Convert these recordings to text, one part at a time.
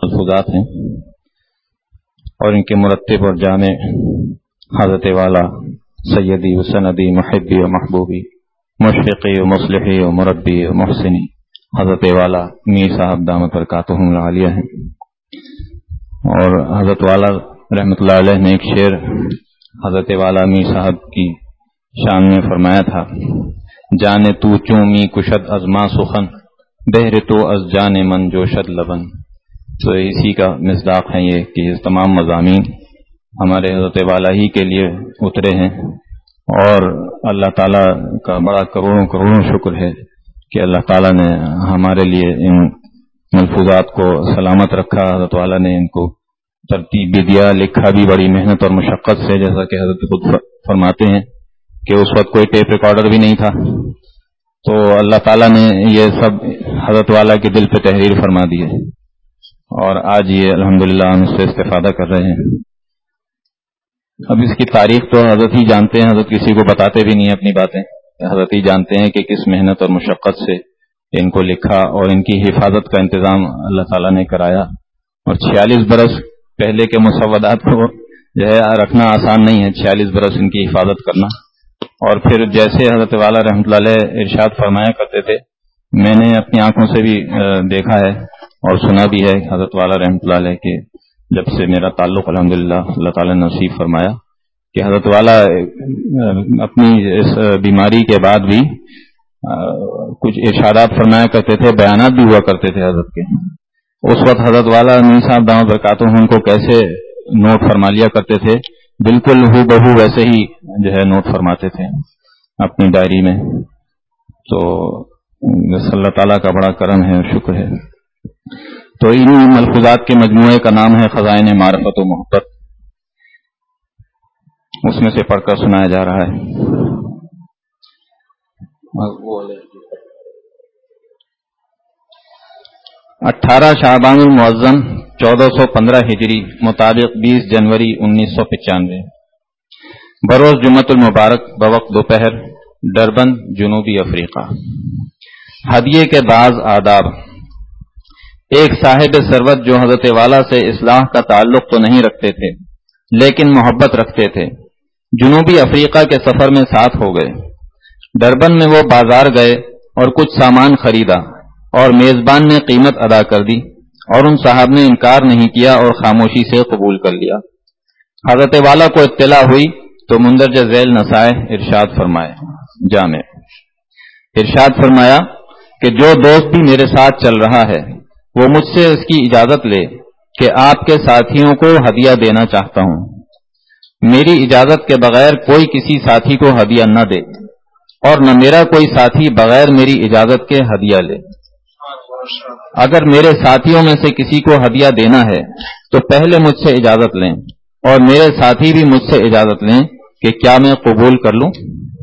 ملفوظات ہیں اور ان کے مرتب اور جامع حضرت والا سیدی و سندی محبی و محبوبی مشفقی و مصلحی و مربی و محسنی حضرت والا میر صاحب دامت برکاتہم العالیہ ہیں. اور حضرت والا رحمۃ اللہ علیہ نے ایک شعر حضرت والا میر صاحب کی شان میں فرمایا تھا: جانے تو چومی کشد از ما سخن بہر تو از جان من جوشد لبن. تو اسی کا مصداق ہے یہ کہ یہ تمام مضامین ہمارے حضرت والا ہی کے لیے اترے ہیں، اور اللہ تعالیٰ کا بڑا کروڑوں شکر ہے کہ اللہ تعالیٰ نے ہمارے لیے ان ملفوظات کو سلامت رکھا. حضرت والا نے ان کو ترتیب بھی دیا، لکھا بھی بڑی محنت اور مشقت سے، جیسا کہ حضرت خود فرماتے ہیں کہ اس وقت کوئی ٹیپ ریکارڈر بھی نہیں تھا، تو اللہ تعالیٰ نے یہ سب حضرت والا کے دل پہ تحریر فرما دی ہے، اور آج یہ الحمدللہ ہم اس سے استفادہ کر رہے ہیں. اب اس کی تاریخ تو حضرت ہی جانتے ہیں، حضرت کسی کو بتاتے بھی نہیں اپنی باتیں، حضرت ہی جانتے ہیں کہ کس محنت اور مشقت سے ان کو لکھا، اور ان کی حفاظت کا انتظام اللہ تعالیٰ نے کرایا. اور 46 برس پہلے کے مسودات کو جو ہے رکھنا آسان نہیں ہے، 46 برس ان کی حفاظت کرنا. اور پھر جیسے حضرت والا رحمۃ اللہ علیہ ارشاد فرمایا کرتے تھے، میں نے اپنی آنکھوں سے بھی دیکھا ہے اور سنا بھی ہے حضرت والا رحمۃ اللہ علیہ کے جب سے میرا تعلق الحمدللہ اللہ تعالیٰ نے نصیب فرمایا کہ حضرت والا اپنی اس بیماری کے بعد بھی کچھ ارشادات فرمایا کرتے تھے، بیانات بھی ہوا کرتے تھے حضرت کے. اس وقت حضرت والا میر صاحب دامت برکاتہم ان کو کیسے نوٹ فرما لیا کرتے تھے، بالکل ہو بہو ویسے ہی جو ہے نوٹ فرماتے تھے اپنی ڈائری میں. تو اللہ تعالیٰ کا بڑا کرم ہے اور شکر ہے. تو ان ملفوظات کے مجموعے کا نام ہے خزائن معرفت و محبت. اس میں سے پڑھ کر سنایا جا رہا ہے. 18 شعبان المعظم 1415 ہجری مطابق 20 جنوری 1995 بروز جمعۃ المبارک بوقت دوپہر، ڈربن، جنوبی افریقہ. ہدیے کے بعض آداب. ایک صاحب ثروت جو حضرت والا سے اصلاح کا تعلق تو نہیں رکھتے تھے لیکن محبت رکھتے تھے، جنوبی افریقہ کے سفر میں ساتھ ہو گئے. ڈربن میں وہ بازار گئے اور کچھ سامان خریدا اور میزبان نے قیمت ادا کر دی، اور ان صاحب نے انکار نہیں کیا اور خاموشی سے قبول کر لیا. حضرت والا کو اطلاع ہوئی تو مندرجہ ذیل نصائح ارشاد فرمائے. جامع ارشاد فرمایا کہ جو دوست بھی میرے ساتھ چل رہا ہے وہ مجھ سے اس کی اجازت لے کہ آپ کے ساتھیوں کو ہدیہ دینا چاہتا ہوں. میری اجازت کے بغیر کوئی کسی ساتھی کو ہدیہ نہ دے، اور نہ میرا کوئی ساتھی بغیر میری اجازت کے ہدیہ لے. اگر میرے ساتھیوں میں سے کسی کو ہدیہ دینا ہے تو پہلے مجھ سے اجازت لیں، اور میرے ساتھی بھی مجھ سے اجازت لیں کہ کیا میں قبول کر لوں.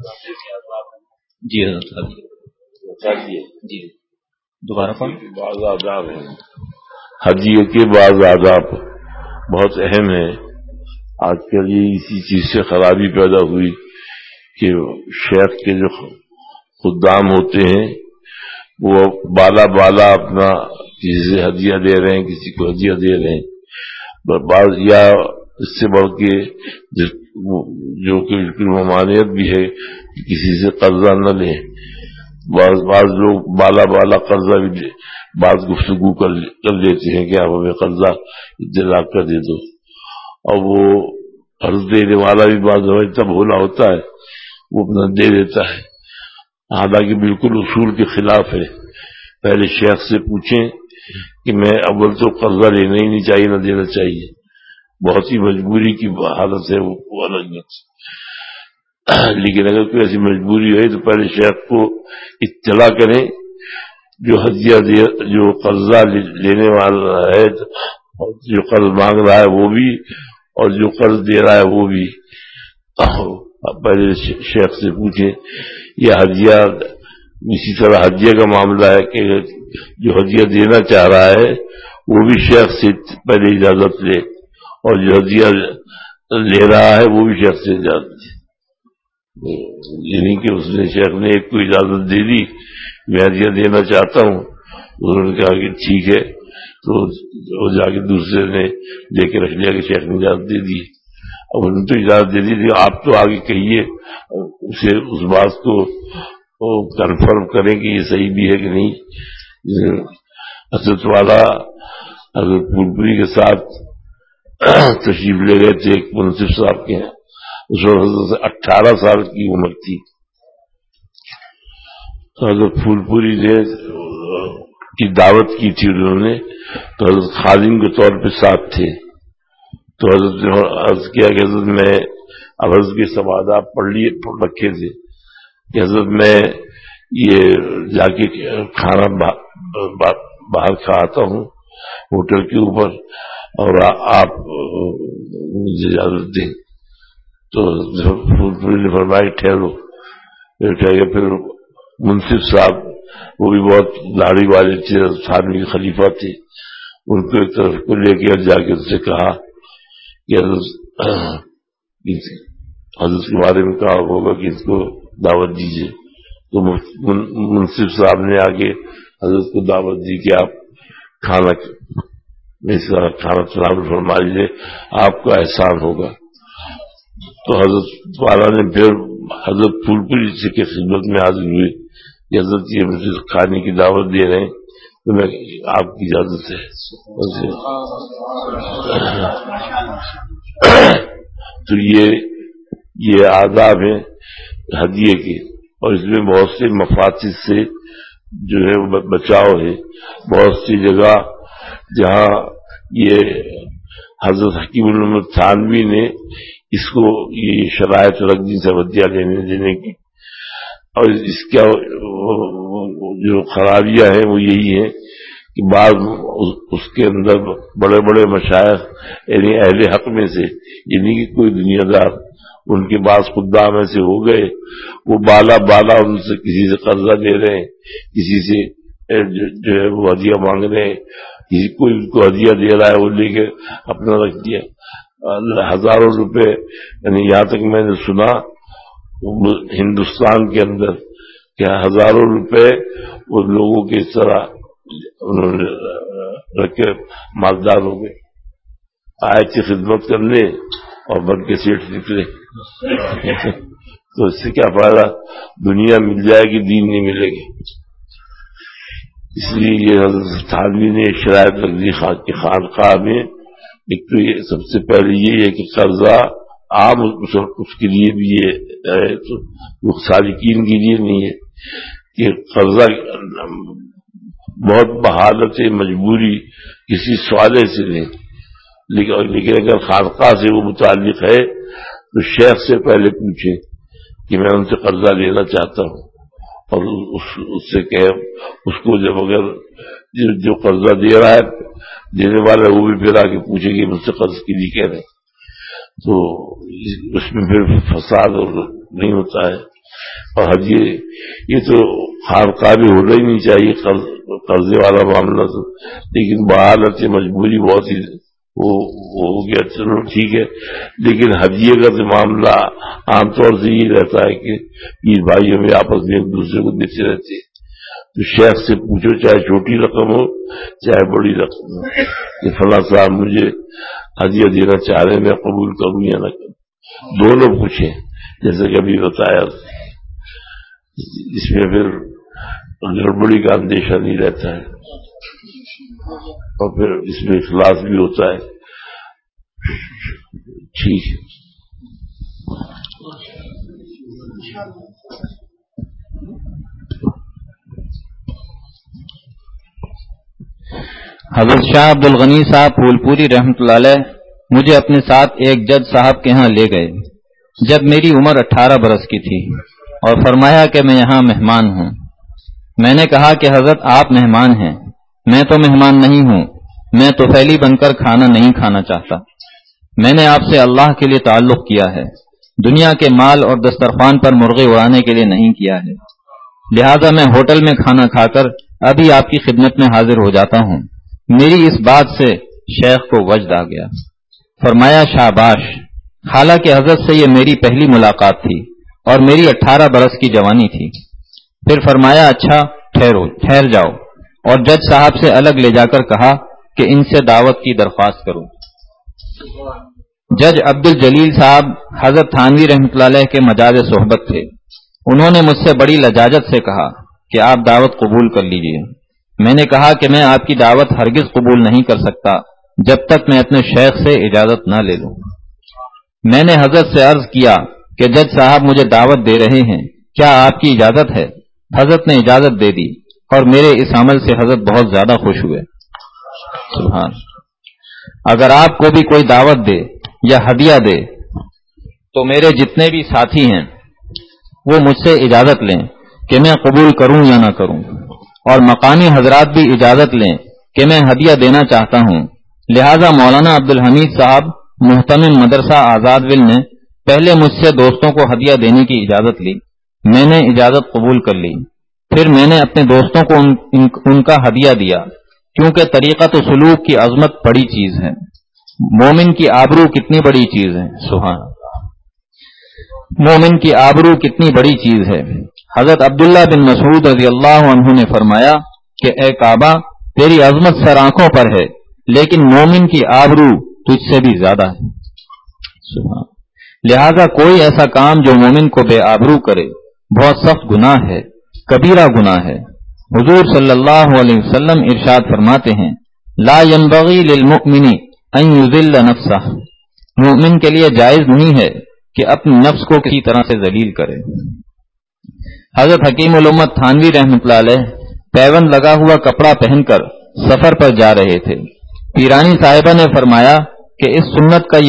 جی حضرت جی دوبارہ بعض آداب ہیں، ہدیے کے بعض آداب بہت اہم ہیں. آج کل یہ اسی چیز سے خرابی پیدا ہوئی کہ شیخ کے جو خدام ہوتے ہیں وہ بالا اپنا کسی سے ہدیہ دے رہے ہیں، کسی کو ہدیہ دے رہے ہیں. بعض یا اس سے بڑھ کے جو کہ ممانعت بھی ہے کسی سے قرضہ نہ لیں. بعض لوگ بالا قرضہ بھی بعض گفتگو کر لیتے ہیں کہ آپ ہمیں قرضہ اتنا کر دے دو، اور وہ قرض دینے والا بھی بعض اتنا بھولا ہوتا ہے وہ اپنا دے دیتا ہے، حالانکہ بالکل اصول کے خلاف ہے. پہلے شیخ سے پوچھیں کہ میں اول تو قرضہ لینا ہی نہیں چاہیے، نہ دینا چاہیے، بہت ہی مجبوری کی حالت ہے وہ الگ. لیکن اگر کوئی ایسی مجبوری ہے تو پہلے شیخ کو اطلاع کریں. جو ہدیہ جو قرضہ لینے والا ہے، جو قرض مانگ رہا ہے وہ بھی، اور جو قرض دے رہا ہے وہ بھی. پہلے شیخ سے پوچھیں. یہ ہدیہ اسی طرح ہدیہ کا معاملہ ہے کہ جو ہدیہ دینا چاہ رہا ہے وہ بھی شیخ سے پہلے اجازت لے، اور جو ہدیہ لے رہا ہے وہ بھی شیخ سے اجازت لے. یعنی کہ اس نے شیخ نے ایک کو اجازت دے دی میں ہدیہ دینا چاہتا ہوں، انہوں نے کہا کہ ٹھیک ہے تو وہ جا کے دوسرے نے لے کے رکھ لیا کہ شیخ نے اجازت دے دی. اب انہوں نے تو اجازت دے دی تھی, آپ تو آگے کہیے اسے, اس بات کو کنفرم کریں کہ یہ صحیح بھی ہے کہ نہیں. حضرت والا حضرت پھول پوری کے ساتھ تشریف لے گئے تھے ایک منصف صاحب کے ہیں. اس وقت حضرت 18 سال کی عمر تھی. تو حضرت پھول پوری نے کی دعوت کی تھی انہوں نے, تو حضرت خادم کے طور پہ ساتھ تھے. تو حضرت نے عرض کیا کہ حضرت میں, اب حضرت کے سوادات پڑھ رکھے تھے کہ حضرت میں یہ جا کے کھانا باہر کھاتا ہوں ہوٹل کے اوپر, اور آپ مجھے اجازت دیں. تو پھول نے فرمایا ٹھہرو. پھر منصف صاحب, وہ بھی بہت داڑھی والے تھے, تھانوی کے خلیفہ تھے, ان کو ایک طرف کو لے کے جا کے اس سے کہا کہ حضرت کے بارے میں کہا ہوگا کہ اس کو دعوت دیجیے. تو منصف صاحب نے آگے حضرت کو دعوت دی کہ آپ کھانا سلام فرما لیجیے, آپ کا احسان ہوگا. تو حضرت والا نے پھر حضرت پھول پوری سے کے خدمت میں حاضر ہوئے کہ حضرت یہ مجھے کھانے کی دعوت دے رہے ہیں, تو میں آپ کی اجازت ہے. تو یہ آداب ہیں ہدیے کے, اور اس میں بہت سے مفاسد سے جو ہے بچاؤ ہے. بہت سی جگہ جہاں یہ حضرت حکیم الامت تھانوی نے اس کو یہ شرائط رکھ دی ہدیہ لینے دینے کی, اور اس کا جو خرابیاں ہیں وہ یہی ہیں کہ بعض اس کے اندر بڑے بڑے مشائخ یعنی اہل حق میں سے, یعنی کہ کوئی دنیا دار ان کے بعض خدام ایسے ہو گئے, وہ بالا ان سے کسی سے قرضہ لے رہے ہیں, کسی سے جو ہے وہ ہدیہ مانگ رہے ہیں, کسی کو ان کو ہدیہ دے رہا ہے وہ لے کے اپنا رکھ دیا. ہزاروں روپے, یعنی یہاں تک میں نے سنا ہندوستان کے اندر کہ ہزاروں روپے وہ لوگوں کی اس طرح انہوں نے رکھے مالدار ہو گئے. آئے تھی خدمت کرنے اور بن کے سیٹ نکلے. تو اس سے کیا فائدہ, دنیا مل جائے گی, دین نہیں ملے گی. اس لیے یہ حضرت تھانوی نے شرائط رکھ دی خانقاہ میں. ایک تو یہ سب سے پہلے یہ ہے کہ قرضہ عام اس کے لیے بھی ہے, تو سالکین کے لیے نہیں ہے کہ قرضہ بہت بحالت مجبوری کسی سوالے سے نہیں, لیکن اگر خانقاہ سے وہ متعلق ہے تو شیخ سے پہلے پوچھے کہ میں ان سے قرضہ لینا چاہتا ہوں, اور اس سے کہ اس کو جب اگر جو قرضہ دے رہا ہے دینے والا وہ بھی پھر آگے پوچھے کہ مجھ سے قرض کے لیے کہہ رہے, تو اس میں پھر فساد نہیں ہوتا ہے. اور یہ تو خانقاہ بھی ہونا ہی نہیں چاہیے قرضے والا معاملہ تو, لیکن بحالت مجبوری بہت ہی وہ ہو گیا. چلو ٹھیک ہے, لیکن ہدیے کا تو معاملہ عام طور سے یہ رہتا ہے کہ پیر بھائیوں میں آپس میں ایک دوسرے کو دیتے رہتے ہیں. تو شیخ سے پوچھو, چاہے چھوٹی رقم ہو چاہے بڑی رقم ہو, کہ فلاں صاحب مجھے ہدیہ دینا چاہ رہے ہیں, میں قبول کروں یا نہ کروں. دونوں پوچھیں جیسے کہ ابھی بتایا. اس میں پھر گڑبڑی کا اندیشہ نہیں رہتا ہے, اور پھر اس میں اخلاص بھی ہوتا ہے. ٹھیک ہے. حضرت شاہ عبد الغنی صاحب پھول پوری رحمۃ اللہ علیہ مجھے اپنے ساتھ ایک جج صاحب کے ہاں لے گئے جب میری عمر 18 برس کی تھی, اور فرمایا کہ میں یہاں مہمان ہوں. میں نے کہا کہ حضرت آپ مہمان ہیں, میں تو مہمان نہیں ہوں, میں طفیلی بن کر کھانا نہیں کھانا چاہتا. میں نے آپ سے اللہ کے لیے تعلق کیا ہے, دنیا کے مال اور دسترخوان پر مرغے اڑانے کے لیے نہیں کیا ہے. لہذا میں ہوٹل میں کھانا کھا کر ابھی آپ کی خدمت میں حاضر ہو جاتا ہوں. میری اس بات سے شیخ کو وجد آ گیا. فرمایا شاباش, حالانکہ حضرت سے یہ میری پہلی ملاقات تھی اور میری 18 برس کی جوانی تھی. پھر فرمایا اچھا ٹھہر جاؤ, اور جج صاحب سے الگ لے جا کر کہا کہ ان سے دعوت کی درخواست کروں۔ جج عبد الجلیل صاحب حضرت تھانوی رحمۃ اللہ علیہ کے مجاز صحبت تھے۔ انہوں نے مجھ سے بڑی لجاجت سے کہا کہ آپ دعوت قبول کر لیجئے۔ میں نے کہا کہ میں آپ کی دعوت ہرگز قبول نہیں کر سکتا جب تک میں اپنے شیخ سے اجازت نہ لے لوں۔ میں نے حضرت سے عرض کیا کہ جج صاحب مجھے دعوت دے رہے ہیں، کیا آپ کی اجازت ہے؟ حضرت نے اجازت دے دی اور میرے اس عمل سے حضرت بہت زیادہ خوش ہوئے۔ سبحان۔ اگر آپ کو بھی کوئی دعوت دے یا ہدیہ دے تو میرے جتنے بھی ساتھی ہیں وہ مجھ سے اجازت لیں کہ میں قبول کروں یا نہ کروں، اور مقامی حضرات بھی اجازت لیں کہ میں ہدیہ دینا چاہتا ہوں۔ لہذا مولانا عبد الحمید صاحب محتمم مدرسہ آزاد ول نے پہلے مجھ سے دوستوں کو ہدیہ دینے کی اجازت لی۔ میں نے اجازت قبول کر لی، پھر میں نے اپنے دوستوں کو ان کا ہدیہ دیا، کیونکہ طریقت و سلوک کی عظمت بڑی چیز ہے، مومن کی آبرو کتنی بڑی چیز ہے۔ سبحان اللہ، مومن کی آبرو کتنی بڑی چیز ہے۔ حضرت عبداللہ بن مسعود رضی اللہ عنہ نے فرمایا کہ اے کعبہ، تیری عظمت سر آنکھوں پر ہے، لیکن مومن کی آبرو تجھ سے بھی زیادہ ہے۔ سبحان۔ لہذا کوئی ایسا کام جو مومن کو بے آبرو کرے بہت سخت گناہ ہے، کبیرہ گناہ ہے۔ حضور صلی اللہ علیہ وسلم ارشاد فرماتے ہیں، لا ينبغی للمؤمن ان یذل نفسہ، مومن کے لیے جائز نہیں ہے کہ اپنے نفس کو کسی طرح سے ذلیل کرے۔ حضرت حکیم الامت تھانوی رحمۃ اللہ علیہ پیوند لگا ہوا کپڑا پہن کر سفر پر جا رہے تھے۔ پیرانی صاحبہ نے فرمایا کہ اس سنت کا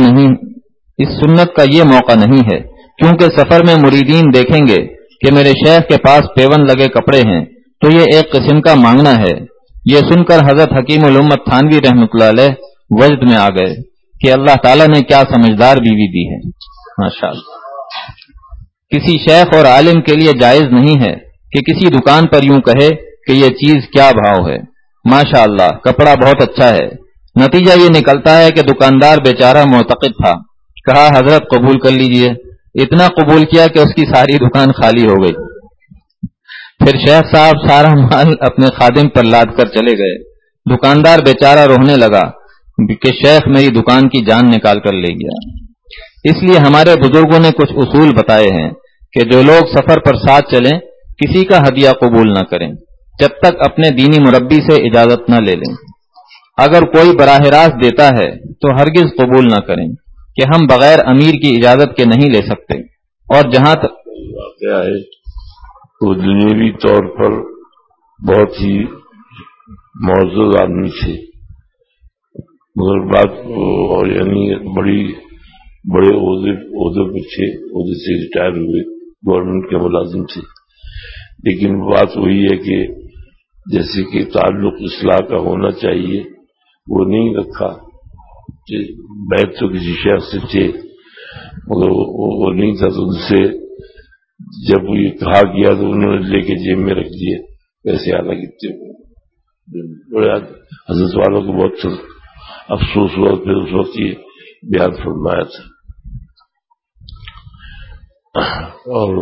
یہ موقع نہیں ہے، کیونکہ سفر میں مریدین دیکھیں گے کہ میرے شیخ کے پاس پیوند لگے کپڑے ہیں تو یہ ایک قسم کا مانگنا ہے۔ یہ سن کر حضرت حکیم الامت تھانوی رحمۃ اللہ علیہ وجد میں آ گئے کہ اللہ تعالیٰ نے کیا سمجھدار بیوی دی ہے۔ ماشاءاللہ، کسی شیخ اور عالم کے لیے جائز نہیں ہے کہ کسی دکان پر یوں کہے کہ یہ چیز کیا بھاؤ ہے، ماشاءاللہ کپڑا بہت اچھا ہے۔ نتیجہ یہ نکلتا ہے کہ دکاندار بیچارہ معتقد تھا، کہا حضرت قبول کر لیجئے، اتنا قبول کیا کہ اس کی ساری دکان خالی ہو گئی۔ پھر شیخ صاحب سارا مال اپنے خادم پر لاد کر چلے گئے۔ دکاندار بیچارہ رونے لگا کہ شیخ میری دکان کی جان نکال کر لے گیا۔ اس لیے ہمارے بزرگوں نے کچھ اصول بتائے ہیں کہ جو لوگ سفر پر ساتھ چلیں کسی کا ہدیہ قبول نہ کریں جب تک اپنے دینی مربی سے اجازت نہ لے لیں۔ اگر کوئی براہ راست دیتا ہے تو ہرگز قبول نہ کریں کہ ہم بغیر امیر کی اجازت کے نہیں لے سکتے۔ اور جہاں تک واقعہ ہے وہ دنیوی طور پر بہت ہی معزز آدمی تھے، مگر بات اور یعنی بڑے عہدے پہ تھے، عہدے سے ریٹائر ہوئے، گورنمنٹ کے ملازم تھے، لیکن بات وہی ہے کہ جیسے کہ تعلق اصلاح کا ہونا چاہیے وہ نہیں رکھا۔ بیت تو کسی شیخ سے تھے مگر وہ نہیں تھا، تو ان سے جب یہ کہا گیا تو انہوں نے لے کے جیب میں رکھ دیے پیسے، حالانکہ بڑے حضرت والوں کو بہت افسوس ہوا، پھر اس وقت یہ بیان فرمایا تھا۔ اور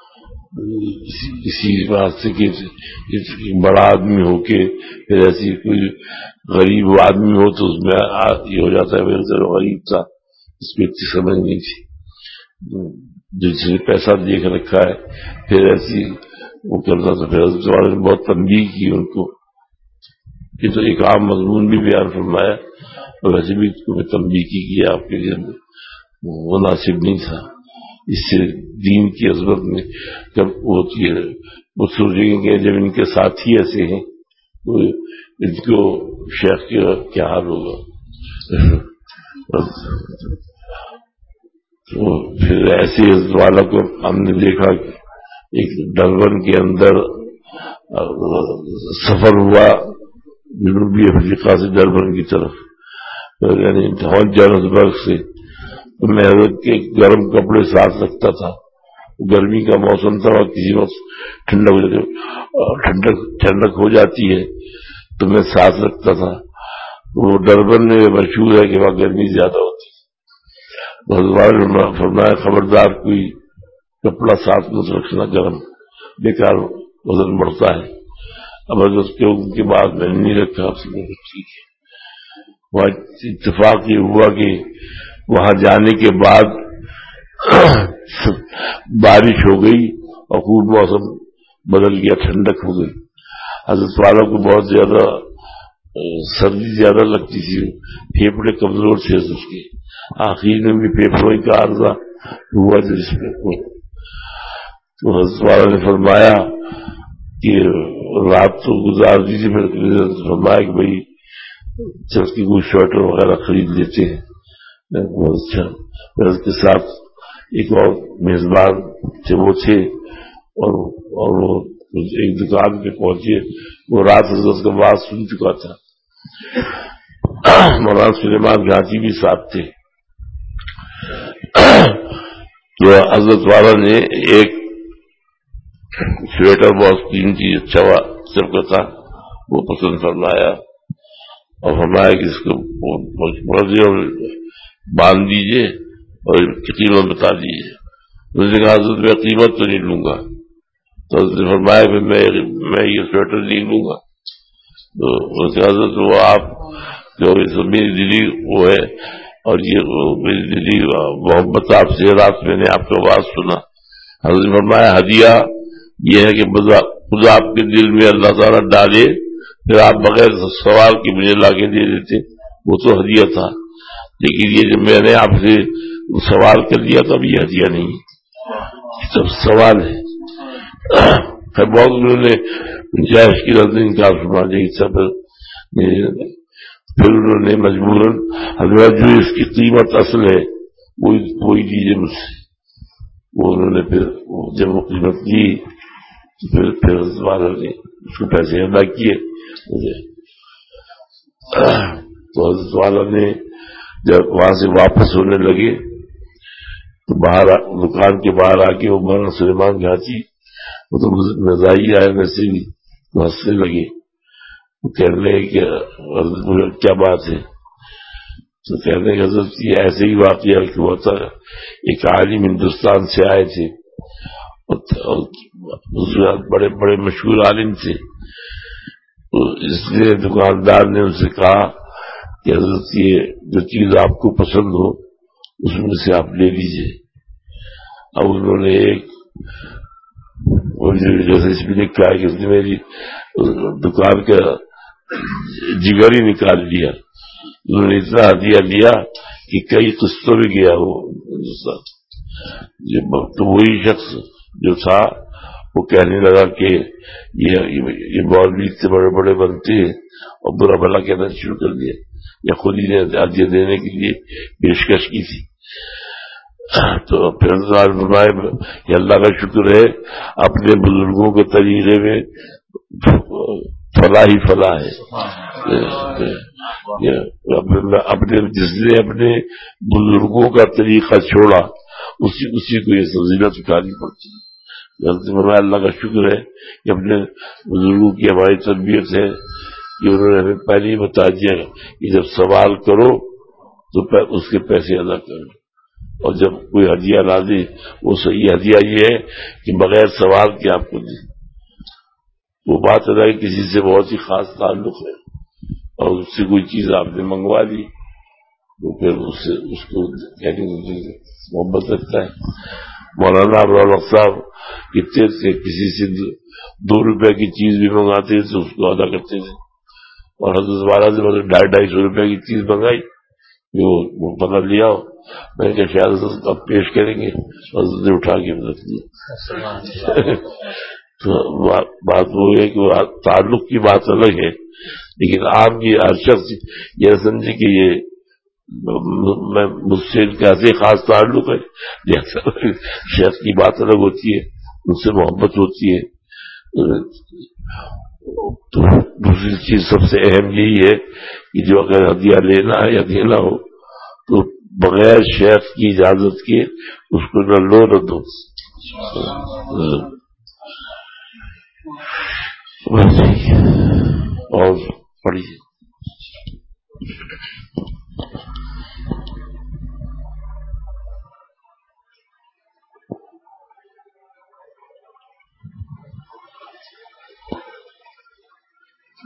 اسی بات سے کہ بڑا آدمی ہو کے پھر ایسی کوئی غریب آدمی ہو تو اس میں یہ ہو جاتا ہے، میرے غریب تھا، اس کو اتنی سمجھ نہیں تھی، جس نے پیسہ دیکھ رکھا ہے پھر ایسی وہ کرتا تھا۔ پھر حضرت والے نے بہت تنبیہ کی ان کو، یہ تو ایک عام مضمون بھی بیان فرمایا اور ویسے بھی اس کو تنبیہ کی کہ آپ کے لیے مناسب نہیں تھا۔ اس سے دین کی عظمت میں جب ہوتی ہے وہ سوچیں گے کہ جب ان کے ساتھی ایسے ہیں تو ان کو شیخ کا کیا حال ہوگا۔ تو پھر ایسے والا کو ہم نے دیکھا کہ ایک ڈربن کے اندر سفر ہوا جنوبی افریقہ سے ڈربن کی طرف، یعنی جوہانسبرگ سے، تو میں حضرت کے گرم کپڑے ساتھ رکھتا تھا، گرمی کا موسم تھا اور کسی وقت ٹھنڈک ہو جاتی ہے تو میں ساتھ رکھتا تھا۔ وہ ڈربن میں مشہور ہے کہ وہاں گرمی زیادہ ہوتی ہے، حضرت فرمایا خبردار کوئی کپڑا ساتھ مت رکھنا گرم، بیکار وزن بڑھتا ہے۔ اب حضرت کے بعد میں نے نہیں رکھا، ٹھیک ہے۔ وہاں اتفاق یہ ہوا کہ وہاں جانے کے بعد بارش ہو گئی اور خوب موسم بدل گیا، ٹھنڈک ہو گئی. حضرت والا کو بہت زیادہ سردی زیادہ لگتی تھی، پھیپھڑے کمزور تھے اس کے، آخر میں بھی پھیپھڑوں کا عارضہ ہوا جس میں. تو حضرت والا نے فرمایا کہ رات تو گزار دیجیے. پھر فرمایا کہ بھائی چل کے کوئی سویٹر وغیرہ خرید لیتے ہیں. بہت اچھا. پھر اس کے ساتھ ایک اور میزبان تھے، وہ تھے، اور وہ ایک دکان پہ پہنچے. وہ رات حضرت کا بات سن چکا تھا. مولانا سلیمان گھاٹی بھی ساتھ تھے. تو حضرت والا نے ایک سویٹر بہت قیمتی اچھا سب کا تھا، وہ پسند فرمایا اور فرمایا کہ اس کو باندھ دیجیے اور قیمت بتا دیجیے. اس نے کہا حضرت میں قیمت تو نہیں لوں گا. تو حضرت نے فرمایا کہ میں یہ سویٹر نہیں لوں گا. تو اس نے حضرت وہ آپ جو میری دلی وہ ہے، اور یہ میری دلی محبت آپ سے، رات میں نے آپ کا آواز سنا. حضرت نے فرمایا ہدیہ یہ ہے کہ خدا آپ کے دل میں اللہ تعالیٰ ڈالے، پھر آپ بغیر سوال کے مجھے لا کے دے دیتے، وہ تو ہدیہ تھا. لیکن یہ جب میں نے آپ سے سوال کر لیا تو اب یہ ہدیہ نہیں ہے، سب سوال ہے. پھر بہت انہوں نے گنجائش کی رد انکار فرما دیا. سب پھر انہوں نے مجبوراً حضرت جو اس کی قیمت اصل ہے وہی دیجیے مجھ سے. وہ انہوں نے پھر جب وہ قیمت دی پھر والوں نے اس کو پیسے ادا کیے مجھے. تو حضرت والا نے جب وہاں سے واپس ہونے لگے تو باہر دکان کے باہر آ کے وہ مولانا سلیمان گھاٹی وہ تو مزاحی آئے میں سے بھی ہنسنے لگے. وہ کہنے لگے کہ حضرت کیا بات ہے؟ تو کہنے لگے حضرت یہ ایسے ہی واقعہ کہ ہوا تھا. ایک عالم ہندوستان سے آئے تھے، بڑے بڑے مشہور عالم تھے. اس لیے دکاندار نے ان سے کہا کہ حضرت یہ جو چیز آپ کو پسند ہو اس میں سے آپ لے لیجیے. اب انہوں نے ایک جیسے اس میں لکھا ہے کہ اس نے میری دکان کا جگر ہی نکال لیا. انہوں نے اتنا ہدیہ لیا کہ کئی قسطوں میں گیا وہ ہندوستان. تو وہی شخص جو تھا وہ کہنے لگا کہ یہ مولوی اتنے بڑے بڑے بنتے ہیں، اور برا بھلا کہنا شروع کر دیا، یا خود ہی نے ہدیہ دینے کے لیے پیشکش کی تھی. تو پھر کہ اللہ کا شکر ہے اپنے بزرگوں کے طریقے میں فلاح ہی فلاح ہے. اپنے جس نے اپنے بزرگوں کا طریقہ چھوڑا اسی کو یہ فضیلت اٹھانی پڑتی ہے. اللہ کا شکر ہے کہ اپنے بزرگوں کی ہماری تربیت ہے کہ انہوں نے ہمیں پہلے ہی بتا دیا کہ جب سوال کرو تو اس کے پیسے ادا کرو، اور جب کوئی ہدیہ لا دے وہ صحیح ہدیہ یہ ہے کہ بغیر سوال کے آپ کو دے. وہ بات ہے کہ کسی سے بہت ہی خاص تعلق ہے اور اس سے کوئی چیز آپ نے منگوا لی تو پھر اس کو محبت رکھتا ہے. مولانا ابرال صاحب کتنے تھے، کسی سے 2 روپے کی چیز بھی منگاتے تھے اس کو ادا کرتے تھے. اور حضرت والا سے مطلب 250 روپے کی چیز منگائی وہ پکڑ لیا. میں نے کہا شاید اب پیش کریں گے، حضرت نے اٹھا کے رکھ دیا. تو بات وہ ہے کہ تعلق کی بات الگ ہے، لیکن آپ کی ہر شخص یہ سمجھے کہ یہ مجھ سے ان کا ایسے خاص تعلق ہے. شخص کی بات الگ ہوتی ہے، ان سے محبت ہوتی ہے. تو دوسری چیز سب سے اہم یہی ہے کہ جو اگر ہدیہ لینا ہے یا دینا ہو تو بغیر شیخ کی اجازت کے اس کو نہ لو نہ دو. اور پڑھیے.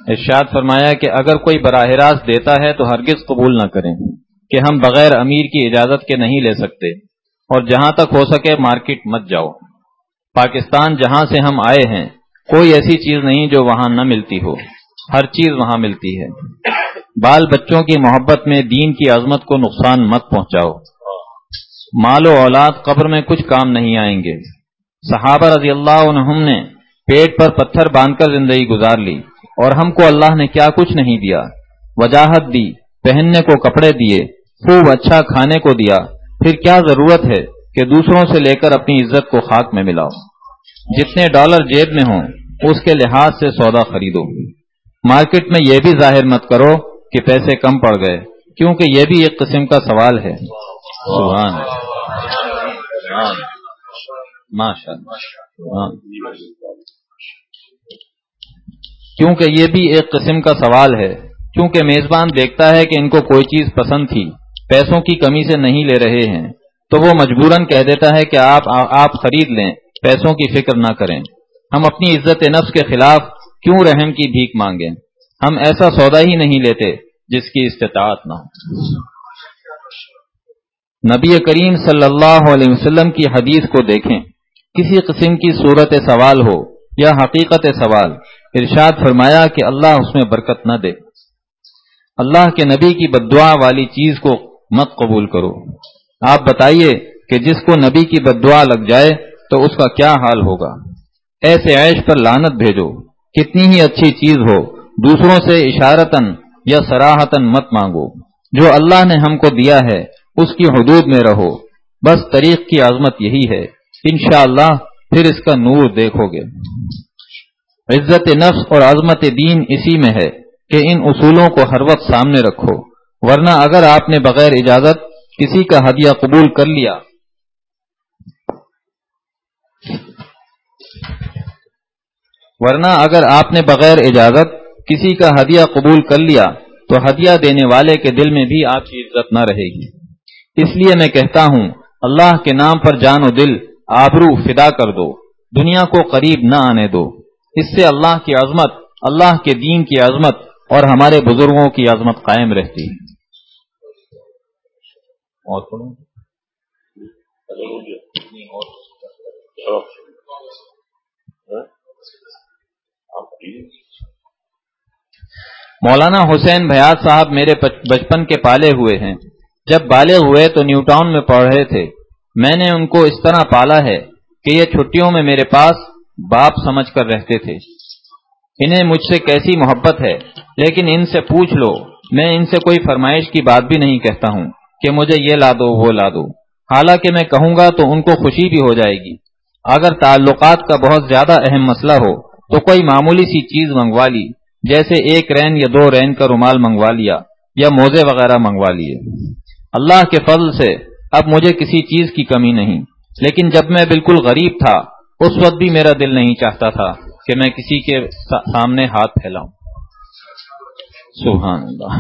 ارشاد فرمایا کہ اگر کوئی براہ راست دیتا ہے تو ہرگز قبول نہ کریں کہ ہم بغیر امیر کی اجازت کے نہیں لے سکتے، اور جہاں تک ہو سکے مارکیٹ مت جاؤ۔ پاکستان جہاں سے ہم آئے ہیں کوئی ایسی چیز نہیں جو وہاں نہ ملتی ہو، ہر چیز وہاں ملتی ہے۔ بال بچوں کی محبت میں دین کی عظمت کو نقصان مت پہنچاؤ۔ مال و اولاد قبر میں کچھ کام نہیں آئیں گے۔ صحابہ رضی اللہ عنہم نے پیٹ پر پتھر باندھ کر زندگی گزار لی، اور ہم کو اللہ نے کیا کچھ نہیں دیا، وجاہت دی، پہننے کو کپڑے دیے، خوب اچھا کھانے کو دیا، پھر کیا ضرورت ہے کہ دوسروں سے لے کر اپنی عزت کو خاک میں ملاؤ۔ جتنے ڈالر جیب میں ہوں اس کے لحاظ سے سودا خریدو۔ مارکیٹ میں یہ بھی ظاہر مت کرو کہ پیسے کم پڑ گئے، کیونکہ یہ بھی ایک قسم کا سوال ہے۔ سبحان ماشاء اللہ، کیونکہ یہ بھی ایک قسم کا سوال ہے، کیونکہ میزبان دیکھتا ہے کہ ان کو کوئی چیز پسند تھی، پیسوں کی کمی سے نہیں لے رہے ہیں، تو وہ مجبوراً کہہ دیتا ہے کہ آپ خرید لیں، پیسوں کی فکر نہ کریں۔ ہم اپنی عزت نفس کے خلاف کیوں رحم کی بھیک مانگیں؟ ہم ایسا سودا ہی نہیں لیتے جس کی استطاعت نہ ہو۔ نبی کریم صلی اللہ علیہ وسلم کی حدیث کو دیکھیں، کسی قسم کی صورت سوال ہو یا حقیقت سوال، ارشاد فرمایا کہ اللہ اس میں برکت نہ دے۔ اللہ کے نبی کی بددعا والی چیز کو مت قبول کرو۔ آپ بتائیے کہ جس کو نبی کی بددعا لگ جائے تو اس کا کیا حال ہوگا؟ ایسے عیش پر لعنت بھیجو۔ کتنی ہی اچھی چیز ہو دوسروں سے اشارتاً یا صراحتاً مت مانگو۔ جو اللہ نے ہم کو دیا ہے اس کی حدود میں رہو، بس طریق کی عظمت یہی ہے، انشاءاللہ پھر اس کا نور دیکھو گے۔ عزت نفس اور عظمت دین اسی میں ہے کہ ان اصولوں کو ہر وقت سامنے رکھو، ورنہ اگر آپ نے بغیر اجازت کسی کا ہدیہ قبول کر لیا تو ہدیہ دینے والے کے دل میں بھی آپ کی عزت نہ رہے گی۔ اس لیے میں کہتا ہوں اللہ کے نام پر جان و دل آبرو فدا کر دو، دنیا کو قریب نہ آنے دو۔ اس سے اللہ کی عظمت، اللہ کے دین کی عظمت اور ہمارے بزرگوں کی عظمت قائم رہتی ہے۔ اور مولانا حسین بھیاس صاحب میرے بچپن کے پالے ہوئے ہیں۔ جب بالغ ہوئے تو نیو ٹاؤن میں پڑھ رہے تھے۔ میں نے ان کو اس طرح پالا ہے کہ یہ چھٹیوں میں میرے پاس باپ سمجھ کر رہتے تھے۔ انہیں مجھ سے کیسی محبت ہے، لیکن ان سے پوچھ لو، میں ان سے کوئی فرمائش کی بات بھی نہیں کہتا ہوں کہ مجھے یہ لا دو وہ لا دو، حالانکہ میں کہوں گا تو ان کو خوشی بھی ہو جائے گی۔ اگر تعلقات کا بہت زیادہ اہم مسئلہ ہو تو کوئی معمولی سی چیز منگوا لی، جیسے 1 رین یا 2 رین کا رومال منگوا لیا یا موزے وغیرہ منگوا لیے۔ اللہ کے فضل سے اب مجھے کسی چیز کی کمی نہیں، لیکن جب میں بالکل غریب تھا اس وقت بھی میرا دل نہیں چاہتا تھا کہ میں کسی کے سامنے ہاتھ پھیلاؤں۔ سبحان اللہ۔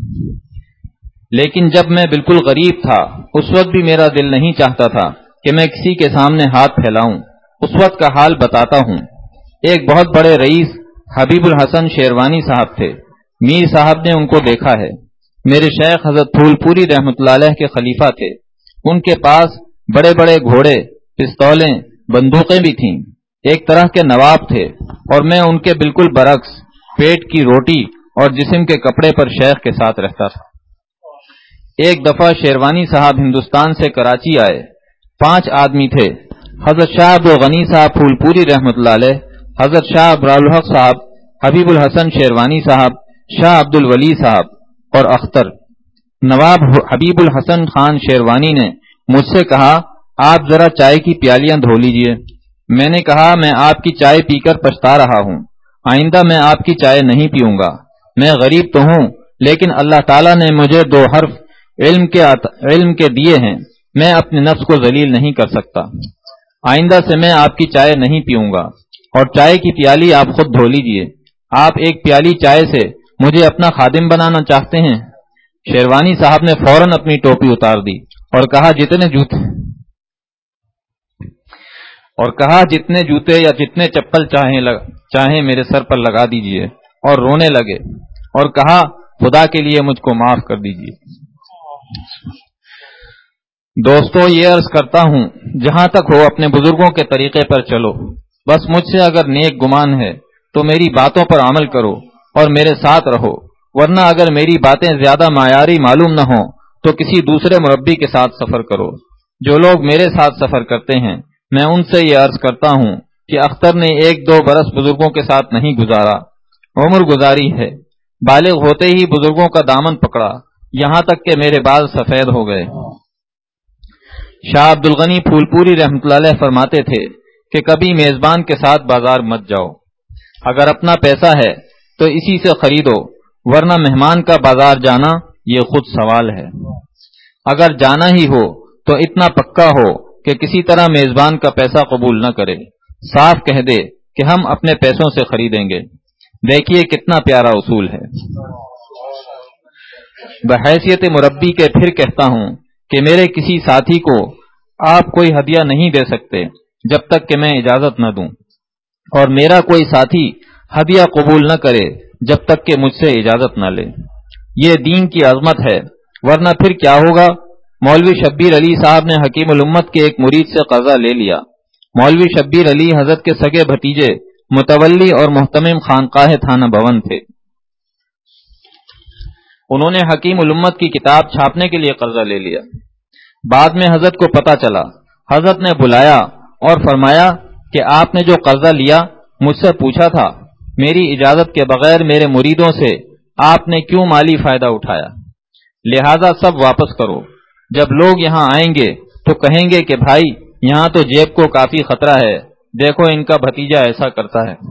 لیکن جب میں بالکل غریب تھا اس وقت بھی میرا دل نہیں چاہتا تھا کہ میں کسی کے سامنے ہاتھ پھیلاؤں۔ اس وقت کا حال بتاتا ہوں۔ ایک بہت بڑے رئیس حبیب الحسن شیروانی صاحب تھے۔ میر صاحب نے ان کو دیکھا ہے۔ میرے شیخ حضرت پھول پوری رحمۃ اللہ علیہ کے خلیفہ تھے۔ ان کے پاس بڑے بڑے گھوڑے، پستولیں، بندوقیں بھی تھیں۔ ایک طرح کے نواب تھے، اور میں ان کے بالکل برعکس پیٹ کی روٹی اور جسم کے کپڑے پر شیخ کے ساتھ رہتا تھا۔ ایک دفعہ شیروانی صاحب ہندوستان سے کراچی آئے۔ 5 آدمی تھے، حضرت شاہ عبد الغنی صاحب پھول پوری رحمۃ اللہ علیہ، حضرت شاہ ابرار الحق صاحب، حبیب الحسن شیروانی صاحب، شاہ عبد الولی صاحب اور اختر۔ نواب حبیب الحسن خان شیروانی نے مجھ سے کہا، آپ ذرا چائے کی پیالیاں دھو لیجئے۔ میں نے کہا، میں آپ کی چائے پی کر پچھتا رہا ہوں، آئندہ میں آپ کی چائے نہیں پیوں گا۔ میں غریب تو ہوں، لیکن اللہ تعالیٰ نے مجھے 2 حرف علم کے دیے ہیں، میں اپنے نفس کو ذلیل نہیں کر سکتا۔ آئندہ سے میں آپ کی چائے نہیں پیوں گا، اور چائے کی پیالی آپ خود دھو لیجئے۔ آپ ایک پیالی چائے سے مجھے اپنا خادم بنانا چاہتے ہیں؟ شیروانی صاحب نے فوراً اپنی ٹوپی اتار دی اور کہا، جتنے جوتے یا جتنے چپل چاہیں میرے سر پر لگا دیجئے، اور رونے لگے اور کہا خدا کے لیے مجھ کو معاف کر دیجیے۔ دوستو یہ عرض کرتا ہوں جہاں تک ہو اپنے بزرگوں کے طریقے پر چلو، بس مجھ سے اگر نیک گمان ہے تو میری باتوں پر عمل کرو اور میرے ساتھ رہو، ورنہ اگر میری باتیں زیادہ معیاری معلوم نہ ہوں تو کسی دوسرے مربی کے ساتھ سفر کرو۔ جو لوگ میرے ساتھ سفر کرتے ہیں میں ان سے یہ عرض کرتا ہوں کہ اختر نے 1-2 برس بزرگوں کے ساتھ نہیں گزارا، عمر گزاری ہے، بالغ ہوتے ہی بزرگوں کا دامن پکڑا یہاں تک کہ میرے بال سفید ہو گئے۔ شاہ عبد الغنی پھول پوری رحمۃ اللہ علیہ فرماتے تھے کہ کبھی میزبان کے ساتھ بازار مت جاؤ، اگر اپنا پیسہ ہے تو اسی سے خریدو، ورنہ مہمان کا بازار جانا یہ خود سوال ہے۔ اگر جانا ہی ہو تو اتنا پکا ہو کہ کسی طرح میزبان کا پیسہ قبول نہ کرے، صاف کہہ دے کہ ہم اپنے پیسوں سے خریدیں گے۔ دیکھیے کتنا پیارا اصول ہے۔ بحیثیت مربی کے پھر کہتا ہوں کہ میرے کسی ساتھی کو آپ کوئی ہدیہ نہیں دے سکتے جب تک کہ میں اجازت نہ دوں، اور میرا کوئی ساتھی ہدیہ قبول نہ کرے جب تک کہ مجھ سے اجازت نہ لے۔ یہ دین کی عظمت ہے، ورنہ پھر کیا ہوگا؟ مولوی شبیر علی صاحب نے حکیم الامت کے ایک مرید سے قرضہ لے لیا۔ مولوی شبیر علی حضرت کے سگے بھتیجے متولی اور محتمم خانقاہ تھانہ بون تھے۔ انہوں نے حکیم الامت کی کتاب چھاپنے کے لیے قرضہ لے لیا۔ بعد میں حضرت کو پتہ چلا، حضرت نے بلایا اور فرمایا کہ آپ نے جو قرضہ لیا مجھ سے پوچھا تھا، میری اجازت کے بغیر میرے مریدوں سے آپ نے کیوں مالی فائدہ اٹھایا؟ لہذا سب واپس کرو۔ جب لوگ یہاں آئیں گے تو کہیں گے کہ بھائی یہاں تو جیب کو کافی خطرہ ہے، دیکھو ان کا بھتیجا ایسا کرتا ہے۔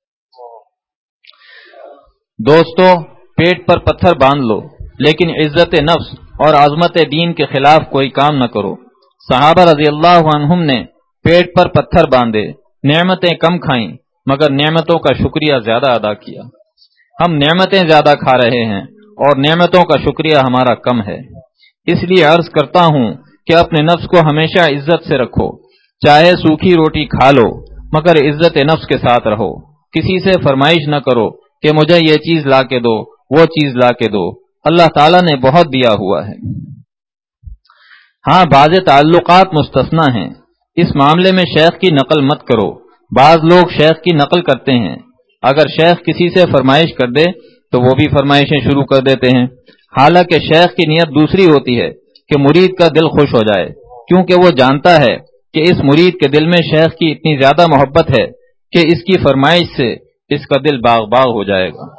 دوستو پیٹ پر پتھر باندھ لو لیکن عزت نفس اور عظمت دین کے خلاف کوئی کام نہ کرو۔ صحابہ رضی اللہ عنہم نے پیٹ پر پتھر باندھے، نعمتیں کم کھائیں مگر نعمتوں کا شکریہ زیادہ ادا کیا۔ ہم نعمتیں زیادہ کھا رہے ہیں اور نعمتوں کا شکریہ ہمارا کم ہے۔ اس لیے عرض کرتا ہوں کہ اپنے نفس کو ہمیشہ عزت سے رکھو، چاہے سوکھی روٹی کھا لو مگر عزت نفس کے ساتھ رہو۔ کسی سے فرمائش نہ کرو کہ مجھے یہ چیز لا کے دو، وہ چیز لا کے دو، اللہ تعالیٰ نے بہت دیا ہوا ہے۔ ہاں بعض تعلقات مستثنا ہیں، اس معاملے میں شیخ کی نقل مت کرو۔ بعض لوگ شیخ کی نقل کرتے ہیں، اگر شیخ کسی سے فرمائش کر دے تو وہ بھی فرمائشیں شروع کر دیتے ہیں، حالانکہ شیخ کی نیت دوسری ہوتی ہے کہ مرید کا دل خوش ہو جائے، کیونکہ وہ جانتا ہے کہ اس مرید کے دل میں شیخ کی اتنی زیادہ محبت ہے کہ اس کی فرمائش سے اس کا دل باغ باغ ہو جائے گا۔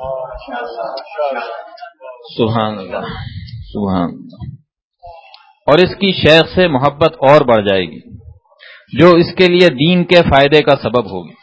سبحان اللہ، سبحان اللہ۔ اور اس کی شیخ سے محبت اور بڑھ جائے گی جو اس کے لیے دین کے فائدے کا سبب ہوگی۔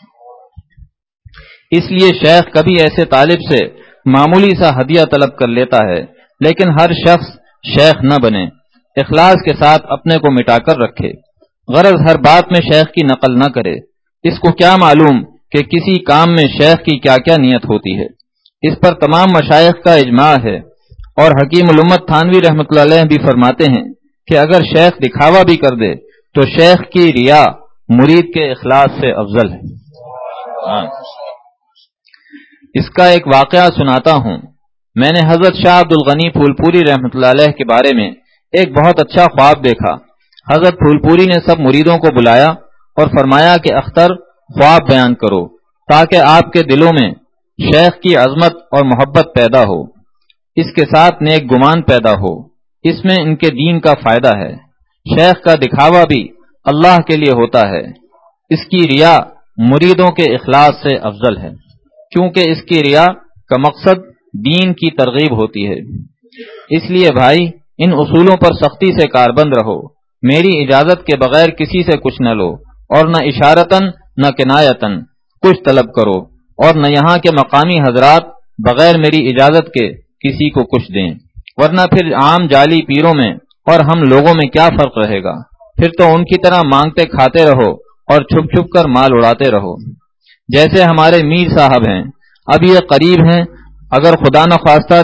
اس لیے شیخ کبھی ایسے طالب سے معمولی سا ہدیہ طلب کر لیتا ہے، لیکن ہر شخص شیخ نہ بنے، اخلاص کے ساتھ اپنے کو مٹا کر رکھے، غرض ہر بات میں شیخ کی نقل نہ کرے۔ اس کو کیا معلوم کہ کسی کام میں شیخ کی کیا کیا نیت ہوتی ہے۔ اس پر تمام مشائخ کا اجماع ہے، اور حکیم الامت تھانوی رحمۃ اللہ علیہ بھی فرماتے ہیں کہ اگر شیخ دکھاوا بھی کر دے تو شیخ کی ریا مرید کے اخلاص سے افضل ہے۔ اس کا ایک واقعہ سناتا ہوں۔ میں نے حضرت شاہ عبد الغنی پھول پوری رحمۃ اللہ علیہ کے بارے میں ایک بہت اچھا خواب دیکھا۔ حضرت پھول پوری نے سب مریدوں کو بلایا اور فرمایا کہ اختر خواب بیان کرو تاکہ آپ کے دلوں میں شیخ کی عظمت اور محبت پیدا ہو، اس کے ساتھ نیک گمان پیدا ہو، اس میں ان کے دین کا فائدہ ہے۔ شیخ کا دکھاوا بھی اللہ کے لیے ہوتا ہے، اس کی ریا مریدوں کے اخلاص سے افضل ہے، کیونکہ اس کی ریا کا مقصد دین کی ترغیب ہوتی ہے۔ اس لیے بھائی ان اصولوں پر سختی سے کاربند رہو، میری اجازت کے بغیر کسی سے کچھ نہ لو، اور نہ اشارتاً نہ کنایتاً کچھ طلب کرو، اور نہ یہاں کے مقامی حضرات بغیر میری اجازت کے کسی کو کچھ دیں، ورنہ پھر عام جعلی پیروں میں اور ہم لوگوں میں کیا فرق رہے گا؟ پھر تو ان کی طرح مانگتے کھاتے رہو اور چھپ چھپ کر مال اڑاتے رہو۔ جیسے ہمارے میر صاحب ہیں، اب یہ قریب ہیں، اگر خدا نخواستہ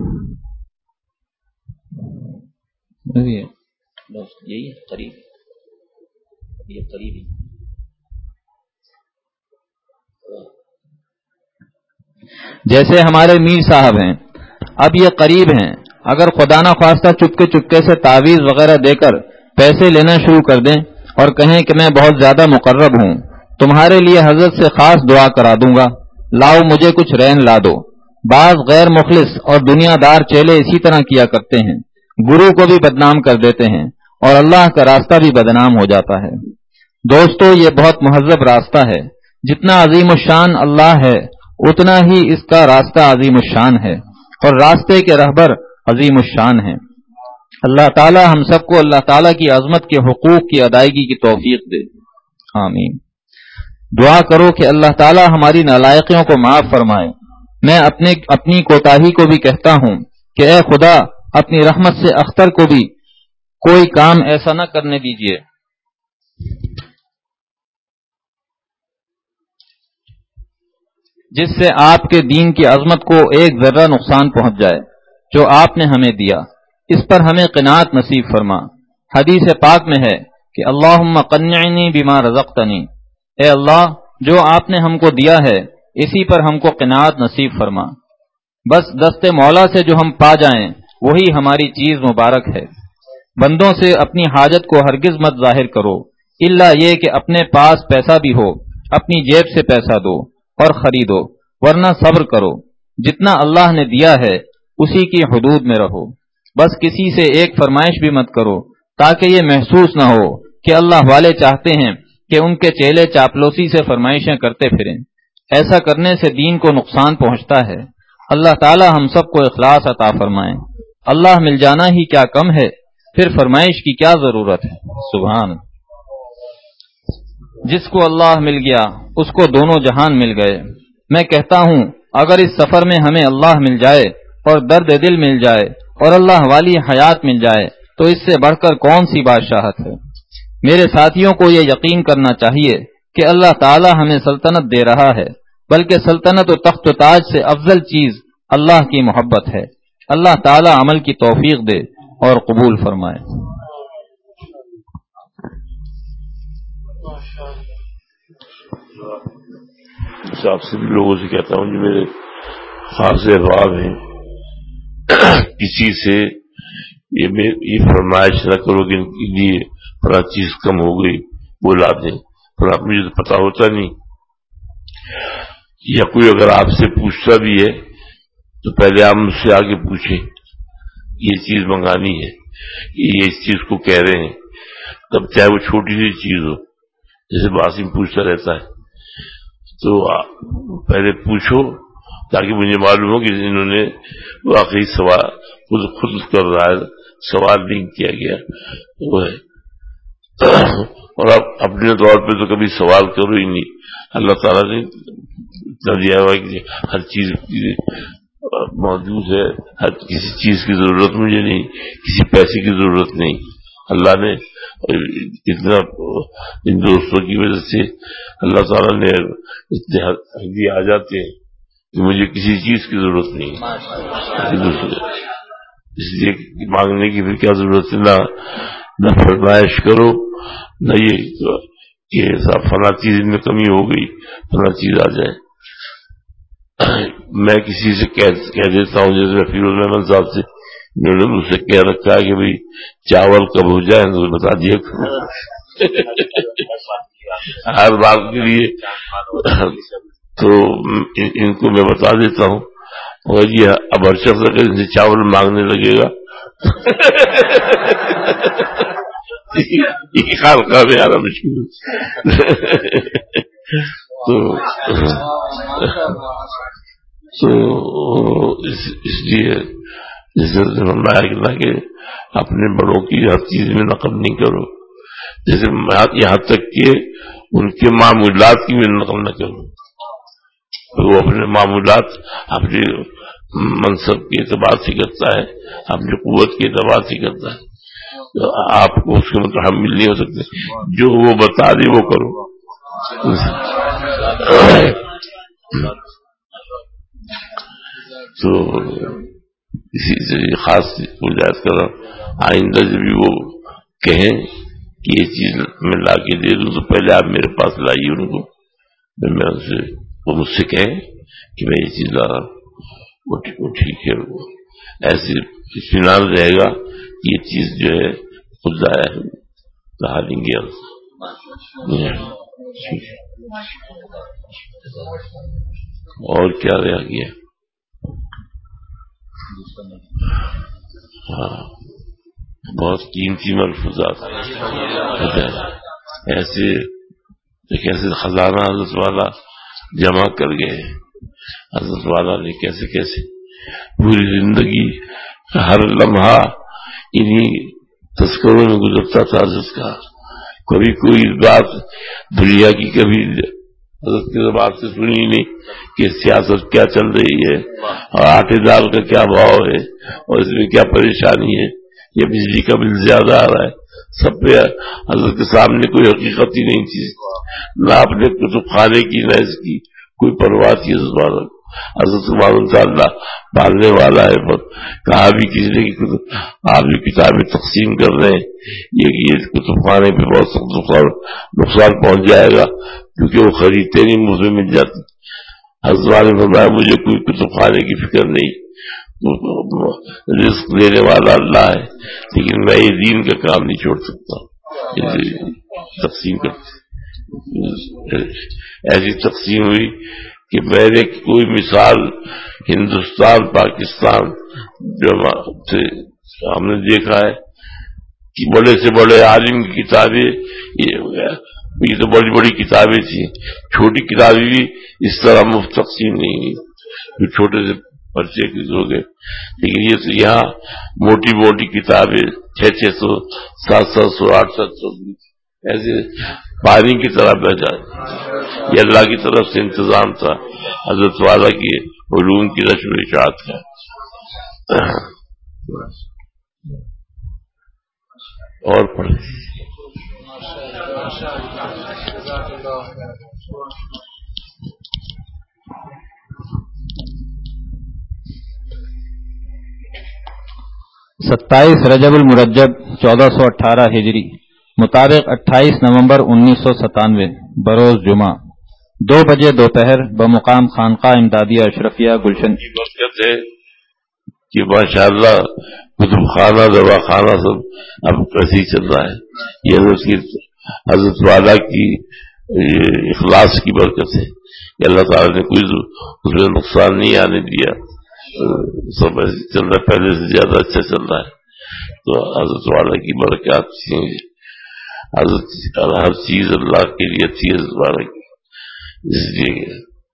یہی قریب یہ قریبی جیسے ہمارے میر صاحب ہیں، اب یہ قریب ہیں، اگر خدا نہ خواستہ چپکے سے تعویذ وغیرہ دے کر پیسے لینا شروع کر دیں اور کہیں کہ میں بہت زیادہ مقرب ہوں، تمہارے لیے حضرت سے خاص دعا کرا دوں گا، لاؤ مجھے کچھ رہن لا دو۔ بعض غیر مخلص اور دنیا دار چیلے اسی طرح کیا کرتے ہیں، گرو کو بھی بدنام کر دیتے ہیں اور اللہ کا راستہ بھی بدنام ہو جاتا ہے۔ دوستو، یہ بہت مہذب راستہ ہے، جتنا عظیم الشان اللہ ہے اتنا ہی اس کا راستہ عظیم الشان ہے، اور راستے کے رہبر عظیم الشان ہیں۔ اللہ تعالی ہم سب کو اللہ تعالی کی عظمت کے حقوق کی ادائیگی کی توفیق دے، آمین۔ دعا کرو کہ اللہ تعالی ہماری نالائقیوں کو معاف فرمائے۔ میں اپنی کوتاہی کو بھی کہتا ہوں کہ اے خدا، اپنی رحمت سے اختر کو بھی کوئی کام ایسا نہ کرنے دیجیے جس سے آپ کے دین کی عظمت کو ایک ذرہ نقصان پہنچ جائے جو آپ نے ہمیں دیا، اس پر ہمیں قناعت نصیب فرما۔ حدیث پاک میں ہے کہ اللہم قنعنی بما رزقتنی، اے اللہ جو آپ نے ہم کو دیا ہے اسی پر ہم کو قناعت نصیب فرما۔ بس دست مولا سے جو ہم پا جائیں وہی ہماری چیز مبارک ہے۔ بندوں سے اپنی حاجت کو ہرگز مت ظاہر کرو، الا یہ کہ اپنے پاس پیسہ بھی ہو اپنی جیب سے پیسہ دو اور خریدو، ورنہ صبر کرو، جتنا اللہ نے دیا ہے اسی کی حدود میں رہو۔ بس کسی سے ایک فرمائش بھی مت کرو تاکہ یہ محسوس نہ ہو کہ اللہ والے چاہتے ہیں کہ ان کے چیلے چاپلوسی سے فرمائشیں کرتے پھریں، ایسا کرنے سے دین کو نقصان پہنچتا ہے۔ اللہ تعالی ہم سب کو اخلاص عطا فرمائے۔ اللہ مل جانا ہی کیا کم ہے، پھر فرمائش کی کیا ضرورت ہے، سبحان۔ جس کو اللہ مل گیا اس کو دونوں جہان مل گئے۔ میں کہتا ہوں اگر اس سفر میں ہمیں اللہ مل جائے اور درد دل مل جائے اور اللہ والی حیات مل جائے تو اس سے بڑھ کر کون سی بادشاہت ہے۔ میرے ساتھیوں کو یہ یقین کرنا چاہیے کہ اللہ تعالی ہمیں سلطنت دے رہا ہے، بلکہ سلطنت و تخت و تاج سے افضل چیز اللہ کی محبت ہے۔ اللہ تعالی عمل کی توفیق دے اور قبول فرمائے۔ آپ سبھی لوگوں سے کہتا ہوں جو میرے خاص احباب ہیں، کسی سے یہ فرمائش نہ کرو کہ ان کے لیے فلاں چیز کم ہو گئی وہ لا دیں، پر آپ مجھے تو پتا ہوتا نہیں، یا کوئی اگر آپ سے پوچھتا بھی ہے تو پہلے آپ مجھ سے آگے پوچھیں یہ چیز منگانی ہے، یہ اس چیز کو کہہ رہے ہیں، تب چاہے وہ چھوٹی سی چیز ہو، جیسے باسم پوچھتا رہتا ہے تو پہلے پوچھو تاکہ مجھے معلوم ہو کہ انہوں نے واقعی سوال خود کر رہا ہے، سوال نہیں کیا گیا وہ ہے۔ اور آپ اپنے طور پہ تو کبھی سوال کرو ہی نہیں، اللہ تعالیٰ نے دیا ہوا کہ ہر چیز موجود ہے، ہر کسی چیز کی ضرورت مجھے نہیں، کسی پیسے کی ضرورت نہیں۔ اللہ نے اتنا ان دوستوں کی وجہ سے اللہ تعالیٰ نے اتنے ہدیے آ جاتے ہیں کہ مجھے کسی چیز کی ضرورت نہیں، اس لیے مانگنے کی پھر کیا ضرورت ہے، نہ فرمائش کرو، نہ یہ کہ فلاں چیز میں کمی ہو گئی فلاں چیز آ جائے۔ میں کسی سے کہہ دیتا ہوں، جیسے فیروز احمد صاحب سے انہوں نے مجھ سے کہہ رکھا ہے کہ بھئی چاول کب ہو جائے تو بتا دیا ہر بات کے لیے، تو ان کو میں بتا دیتا ہوں، اور یہ اب ہر شخص اگر ان سے چاول مانگنے لگے گا یہ خالقہ میں آنا مشکل تو اس لیے فرمایا کہ اپنے بڑوں کی ہر چیز میں نقل نہیں کرو، جیسے یہاں تک کہ ان کے معمولات کی بھی نقل نہ کرو۔ وہ اپنے معمولات اپنے منصب کے اعتبار سے کرتا ہے، اپنی قوت کے اعتبار سے کرتا ہے، تو آپ کو اس کے متحمل نہیں ہو سکتے، جو وہ بتا دے وہ کرو۔ تو اسی سے خاص گزارش کر رہا ہوں، آئندہ جب بھی وہ کہیں کہ یہ چیز میں لا کے دے دوں تو پہلے آپ میرے پاس لائیے ان کو، میں ان سے وہ مجھ سے کہیں کہ میں یہ چیز لا رہا ہوں، وہ ٹھیک ہے، وہ ایسے اطمینان رہے گا کہ یہ چیز جو ہے خود لایا ہے، کہا لیں گے اور کیا رہ گیا. ہاں بہت قیمتی ملفوظات ایسے خزانہ حضرت والا جمع کر گئے. حضرت والا نے کیسے کیسے پوری زندگی ہر لمحہ انہی تذکروں میں گزرتا تھا حضرت کا. کبھی کوئی بات دنیا کی کبھی حضرت کی زبان سے سنی نہیں کہ سیاست کیا چل رہی ہے اور آٹے دال کا کیا بھاؤ ہے اور اس میں کیا پریشانی ہے، یہ بجلی کا بل زیادہ آ رہا ہے. سب پہ حضرت کے سامنے کوئی حقیقت ہی نہیں تھی، نہ اپنے کتب خانے کی نہ اس کی کوئی پرواہ تھی. حضرت معلوم تھا اللہ پالنے والا ہے. کہا بھی کسی نے کہ آپ جو کتابیں تقسیم کر رہے ہیں یہ کتب خانے پہ بہت سخت نقصان پہنچ جائے گا کیونکہ وہ خریدتے نہیں، مجھے مل جاتی. حضرت نے فرمایا مجھے کوئی کتب خانے کی فکر نہیں، رزق دینے والا اللہ ہے، لیکن میں یہ دین کا کام نہیں چھوڑ سکتا. تقسیم کرتے ایسی تقسیم ہوئی کہ میں نے کوئی مثال ہندوستان پاکستان جو ہم نے دیکھا ہے کہ بڑے سے بڑے عالم کی کتابیں، یہ تو بڑی بڑی کتابیں تھیں، چھوٹی کتابیں بھی اس طرح مفت تقسیم نہیں ہوئی جو چھوٹے سے پرچے کی ہو گئے. لیکن یہ تو یہاں موٹی موٹی کتابیں 600 700 800 ایسے پانی کی طرح بہ جائے. یہ اللہ کی طرف سے انتظام تھا، حضرت والا کی علوم کی نشر و اشاعت کا. اور پڑھیں. ستائیس رجب المرجب 1418 ہجری مطابق 28 نومبر 1997 بروز جمعہ 2 بجے دوپہر بمقام خانقاہ امدادیہ اشرفیہ گلشن. کی برکت ہے کہ ماشاءاللہ کتب خانہ دوا خانہ سب اب کیسے چل رہا ہے. یہ حضرت والا کی اخلاص کی برکت ہے کہ اللہ تعالیٰ نے کوئی اس میں نقصان نہیں آنے دیا، سب ایسے چل رہا ہے، پہلے سے زیادہ اچھا چل رہا ہے. تو حضرت والا کی برکات حضرت ہر چیز اللہ کے لیے اچھی ہے حضرت والا کی. اس لیے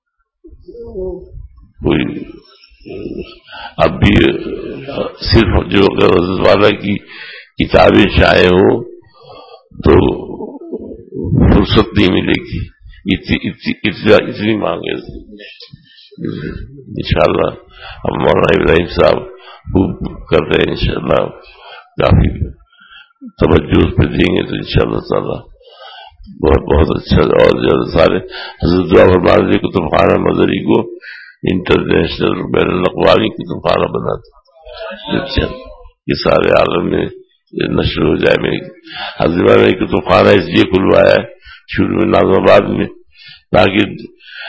کوئی اب بھی صرف جو اگر حضرت والا کی کتابیں شائع ہو تو فرصت نہیں ملے گی، اتنی مانگ ہے. انشاءاللہ اب مولانا ابراہیم صاحب خوب کر رہے ہیں، انشاءاللہ کافی توجہ اس پہ دیں گے تو انشاءاللہ تعالی بہت بہت اچھا. اور زیادہ سارے حضرت دعا فرما دے کتب خانہ مدری کو انٹرنیشنل بین الاقوامی کتب خانہ بناتے یہ سارے عالم میں نشر ہو جائے. میں حضرت نے کتب خانہ اس لیے کھلوایا ہے شروع میں نازم آباد میں تاکہ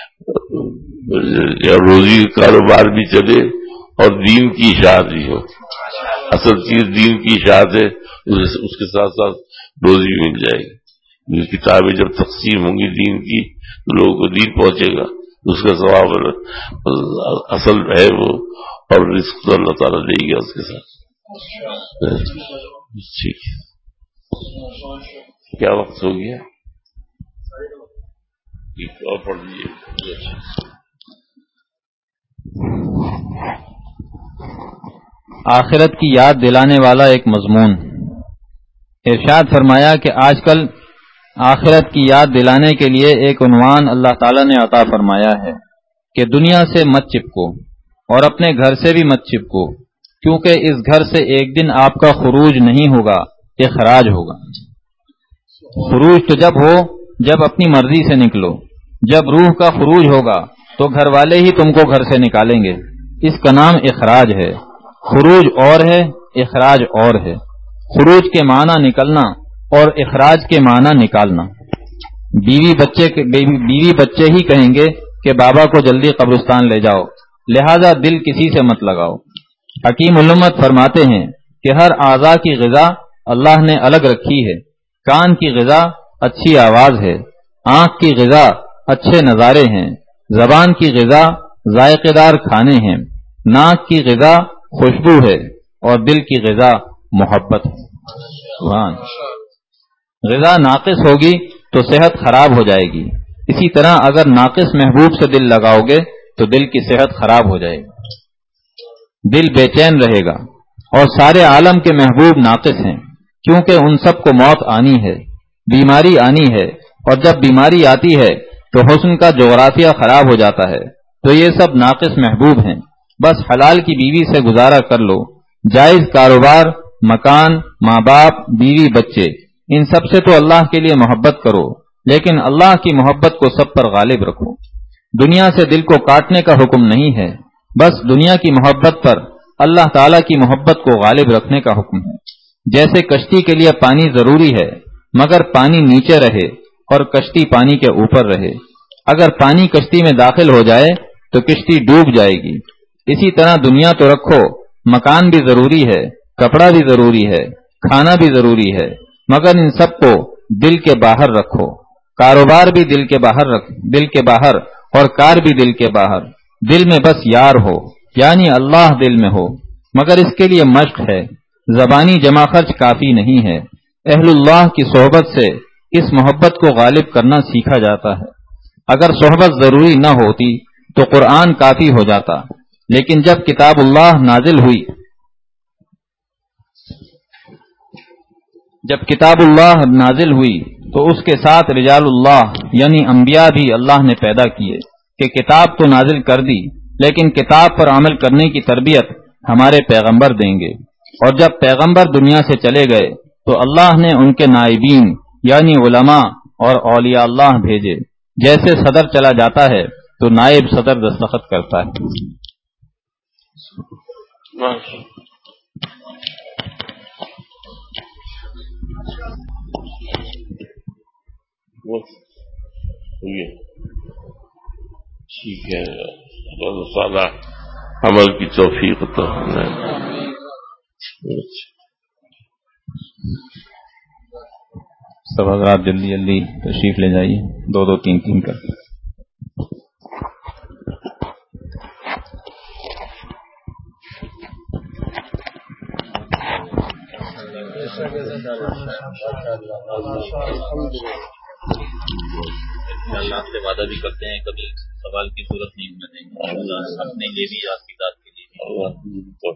روزی کا کاروبار بھی چلے اور دین کی اشاعت بھی ہو. اصل چیز دین کی اشاعت ہے، اس کے ساتھ ساتھ روزی بھی مل جائے گی. کتابیں جب تقسیم ہوں گی دین کی تو لوگوں کو دین پہنچے گا، اس کا ثواب اصل ہے وہ، اور رزق تو اللہ تعالیٰ دے گا اس کے ساتھ. ٹھیک ہے، کیا وقت ہو گیا؟ اور پڑھ لیجیے. آخرت کی یاد دلانے والا ایک مضمون. ارشاد فرمایا کہ آج کل آخرت کی یاد دلانے کے لیے ایک عنوان اللہ تعالیٰ نے عطا فرمایا ہے کہ دنیا سے مت چپکو اور اپنے گھر سے بھی مت چپکو، کیونکہ اس گھر سے ایک دن آپ کا خروج نہیں ہوگا، اخراج ہوگا. خروج تو جب ہو جب اپنی مرضی سے نکلو، جب روح کا خروج ہوگا تو گھر والے ہی تم کو گھر سے نکالیں گے. اس کا نام اخراج ہے. خروج اور ہے، اخراج اور ہے. خروج کے معنی نکلنا اور اخراج کے معنی نکالنا. بیوی بچے ہی کہیں گے کہ بابا کو جلدی قبرستان لے جاؤ، لہذا دل کسی سے مت لگاؤ۔ حکیم علومت فرماتے ہیں کہ ہر اعضاء کی غذا اللہ نے الگ رکھی ہے۔ کان کی غذا اچھی آواز ہے، آنکھ کی غذا اچھے نظارے ہیں، زبان کی غذا ذائقے دار کھانے ہیں، ناک کی غذا خوشبو ہے، اور دل کی غذا محبت ہے۔ سبحان۔ غذا ناقص ہوگی تو صحت خراب ہو جائے گی، اسی طرح اگر ناقص محبوب سے دل لگاؤ گے تو دل کی صحت خراب ہو جائے گی، دل بے چین رہے گا۔ اور سارے عالم کے محبوب ناقص ہیں، کیونکہ ان سب کو موت آنی ہے، بیماری آنی ہے، اور جب بیماری آتی ہے تو حسن کا جغرافیہ خراب ہو جاتا ہے، تو یہ سب ناقص محبوب ہیں۔ بس حلال کی بیوی سے گزارا کر لو، جائز کاروبار، مکان، ماں باپ، بیوی، بچے، ان سب سے تو اللہ کے لیے محبت کرو، لیکن اللہ کی محبت کو سب پر غالب رکھو۔ دنیا سے دل کو کاٹنے کا حکم نہیں ہے، بس دنیا کی محبت پر اللہ تعالی کی محبت کو غالب رکھنے کا حکم ہے۔ جیسے کشتی کے لیے پانی ضروری ہے، مگر پانی نیچے رہے اور کشتی پانی کے اوپر رہے۔ اگر پانی کشتی میں داخل ہو جائے تو کشتی ڈوب جائے گی۔ اسی طرح دنیا تو رکھو، مکان بھی ضروری ہے، کپڑا بھی ضروری ہے، کھانا بھی ضروری ہے، مگر ان سب کو دل کے باہر رکھو۔ کاروبار بھی دل کے باہر اور کار بھی دل کے باہر۔ دل میں بس یار ہو، یعنی اللہ دل میں ہو، مگر اس کے لیے مشق ہے، زبانی جمع خرچ کافی نہیں ہے۔ اہل اللہ کی صحبت سے اس محبت کو غالب کرنا سیکھا جاتا ہے۔ اگر صحبت ضروری نہ ہوتی تو قرآن کافی ہو جاتا، لیکن جب کتاب اللہ نازل ہوئی تو اس کے ساتھ رجال اللہ یعنی انبیاء بھی اللہ نے پیدا کیے کہ کتاب تو نازل کر دی، لیکن کتاب پر عمل کرنے کی تربیت ہمارے پیغمبر دیں گے۔ اور جب پیغمبر دنیا سے چلے گئے تو اللہ نے ان کے نائبین یعنی علماء اور اولیاء اللہ بھیجے۔ جیسے صدر چلا جاتا ہے تو نائب صدر دستخط کرتا ہے۔ ٹھیک ہے، اللہ تعالیٰ عمل کی توفیق عطا فرمائے۔ سب حضرات جلدی جلدی تشریف لے جائیے، دو دو تین تین کر کے۔ اللہ سے وعدہ بھی کرتے ہیں کبھی سوال کی صورت نہیں ہونے دیں گے، اپنے لیے بھی آپ کی ذات کے لیے بھی۔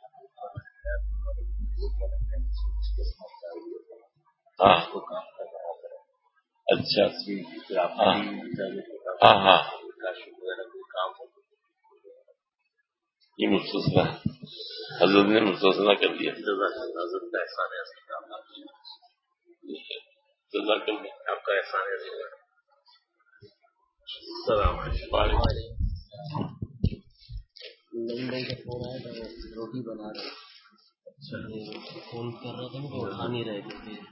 اچھا، یہ مستثنا حضرت نے مستثنا کر دیا۔ حضرت کا احسان ہے، آپ کا احسان ہے۔ السلام علیکم۔ بھائی کا فون آیا تھا، روٹی بنا رہے، فون کر رہا تھا، اٹھا نہیں رہے تھے۔